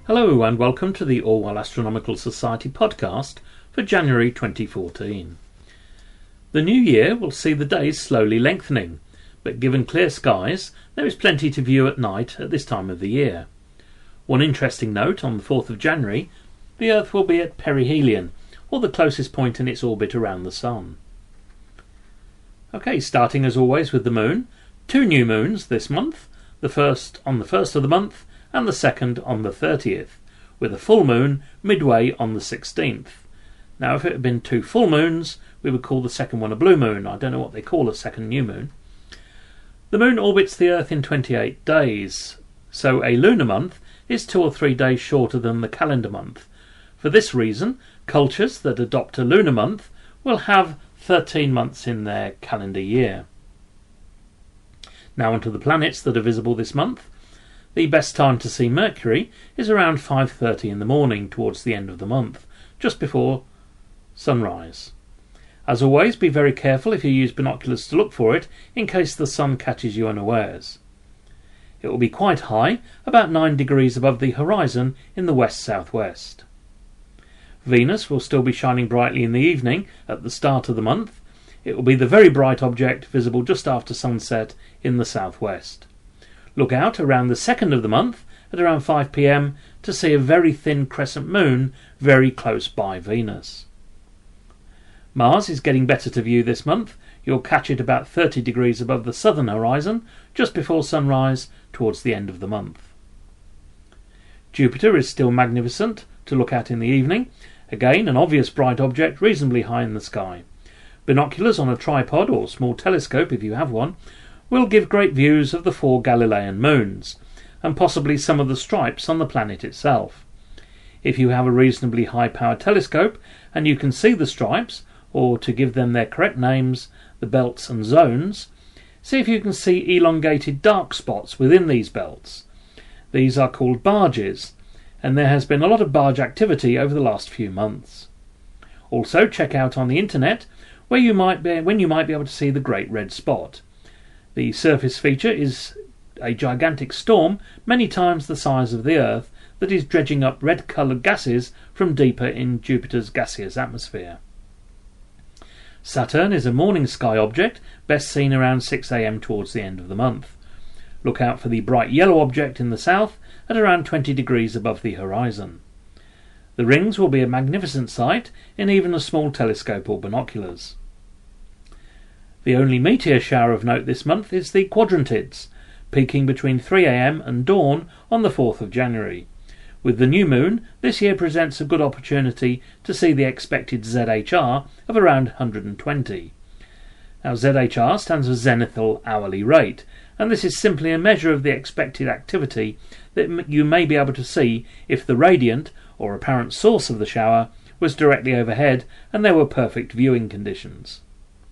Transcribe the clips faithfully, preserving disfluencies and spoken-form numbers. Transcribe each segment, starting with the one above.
Hello and welcome to the Orwell Astronomical Society podcast for January twenty fourteen. The new year will see the days slowly lengthening, but given clear skies, there is plenty to view at night at this time of the year. One interesting note: on the fourth of January, the Earth will be at perihelion, or the closest point in its orbit around the Sun. Okay, starting as always with the Moon. Two new moons this month, the first on the first of the month and the second on the thirtieth, with a full moon midway on the sixteenth. Now, if it had been two full moons, we would call the second one a blue moon. I don't know what they call a second new moon. The moon orbits the Earth in twenty-eight days, so a lunar month is two or three days shorter than the calendar month. For this reason, cultures that adopt a lunar month will have thirteen months in their calendar year. Now onto the planets that are visible this month. The best time to see Mercury is around five thirty in the morning towards the end of the month, just before sunrise. As always, be very careful if you use binoculars to look for it, in case the sun catches you unawares. It will be quite high, about nine degrees above the horizon in the west-southwest. Venus will still be shining brightly in the evening at the start of the month. It will be the very bright object visible just after sunset in the southwest. Look out around the second of the month at around five p m to see a very thin crescent moon very close by Venus. Mars is getting better to view this month. You'll catch it about thirty degrees above the southern horizon just before sunrise towards the end of the month. Jupiter is still magnificent to look at in the evening. Again, an obvious bright object reasonably high in the sky. Binoculars on a tripod or small telescope, if you have one, will give great views of the four Galilean moons, and possibly some of the stripes on the planet itself. If you have a reasonably high-power telescope and you can see the stripes, or to give them their correct names, the belts and zones, see if you can see elongated dark spots within these belts. These are called barges, and there has been a lot of barge activity over the last few months. Also, check out on the internet where you might be, when you might be able to see the Great Red Spot. The surface feature is a gigantic storm, many times the size of the Earth, that is dredging up red-coloured gases from deeper in Jupiter's gaseous atmosphere. Saturn is a morning sky object, best seen around six a m towards the end of the month. Look out for the bright yellow object in the south at around twenty degrees above the horizon. The rings will be a magnificent sight in even a small telescope or binoculars. The only meteor shower of note this month is the Quadrantids, peaking between three a m and dawn on the fourth of January. With the new moon, this year presents a good opportunity to see the expected Z H R of around one hundred twenty. Now, Z H R stands for zenithal hourly rate, and this is simply a measure of the expected activity that you may be able to see if the radiant, or apparent source of the shower, was directly overhead and there were perfect viewing conditions.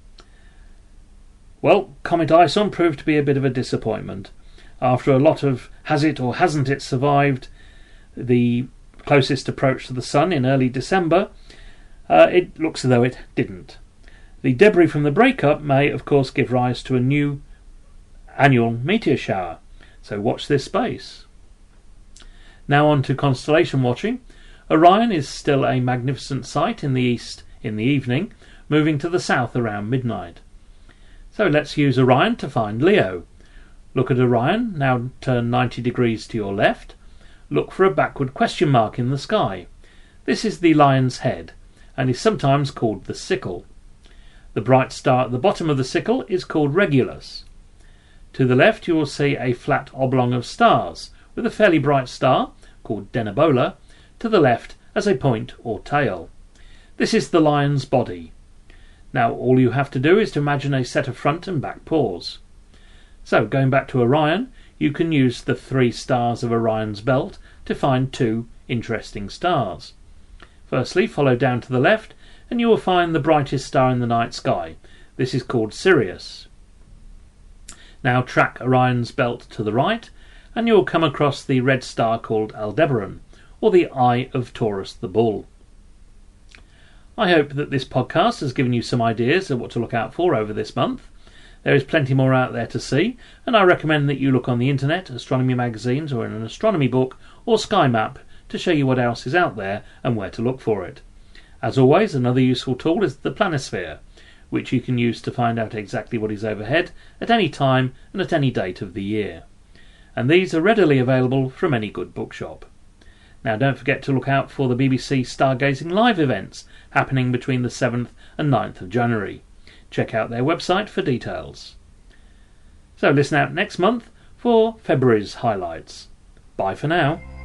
Well, Comet Ison proved to be a bit of a disappointment. After a lot of has it or hasn't it survived the closest approach to the Sun in early December, uh, it looks as though it didn't. The debris from the breakup may, of course, give rise to a new annual meteor shower, so watch this space. Now on to constellation watching. Orion is still a magnificent sight in the east in the evening, moving to the south around midnight. So let's use Orion to find Leo. Look at Orion, now turn ninety degrees to your left. Look for a backward question mark in the sky. This is the lion's head, and is sometimes called the sickle. The bright star at the bottom of the sickle is called Regulus. To the left you will see a flat oblong of stars, with a fairly bright star, called Denebola, to the left as a point or tail. This is the lion's body. Now all you have to do is to imagine a set of front and back paws. So going back to Orion, you can use the three stars of Orion's belt to find two interesting stars. Firstly, follow down to the left and you will find the brightest star in the night sky. This is called Sirius. Now track Orion's belt to the right and you will come across the red star called Aldebaran, or the Eye of Taurus the Bull. I hope that this podcast has given you some ideas of what to look out for over this month. There is plenty more out there to see, and I recommend that you look on the internet, astronomy magazines, or in an astronomy book or sky map to show you what else is out there and where to look for it. As always, another useful tool is the Planisphere, which you can use to find out exactly what is overhead at any time and at any date of the year. And these are readily available from any good bookshop. Now don't forget to look out for the B B C Stargazing Live events happening between the seventh and ninth of January. Check out their website for details. So listen out next month for February's highlights. Bye for now.